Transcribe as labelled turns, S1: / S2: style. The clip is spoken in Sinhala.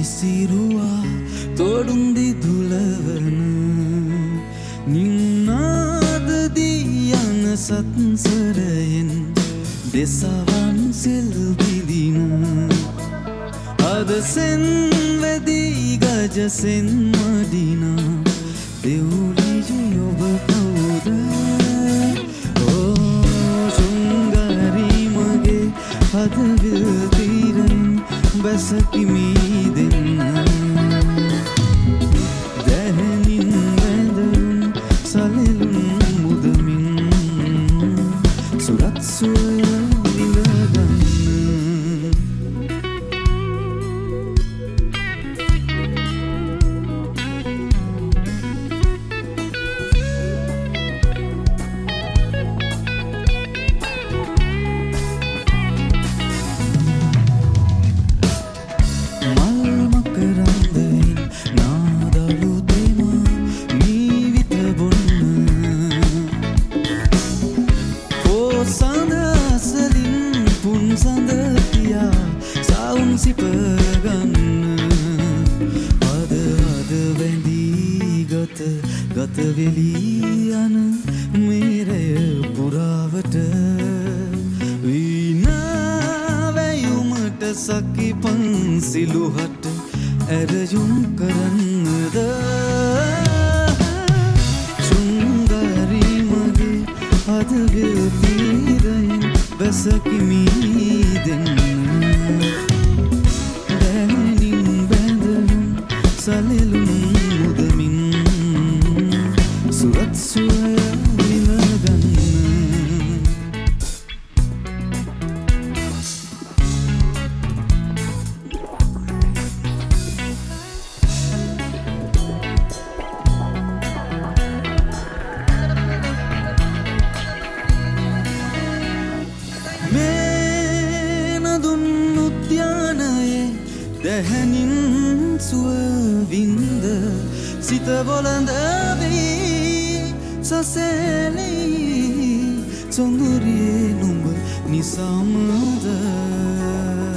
S1: විසිරුවා තොඩුන්දි දුලවන නින්නාදදී යන සත්සරයෙන් දෙසවන් සෙල් බිදින අද සෙන් වැදී ගජසෙන් මදිනා දෙව්ලිජි ඔබ කවුද ශෘංගාරී මගේ හදවිල් තීරන් බැසකිමි දෙන්න දැහැනින් වැඳුම් සලෙලුම් මුදමින් සුරත් සුවය විඳගන්න ගතවෙලී යන මේරය පුරාවට වීනාවැයුමට සකි පන්සිලුහට ඇරයුම් කරන්නද ශෘංගාරී මගේ හදවිල් තීරයෙන් බැසකිමී දෙන්න දැහැනින් බැඳලුම් සලෙලුම් මුදමින් සුරත් සුවය විඳගන්න මේ නදුන් උද්‍යානයේ දැහැනින් සුව වින්ද සිත බොළඳ වී සසැලී සොඳුරියේ නුඹ නිසාමද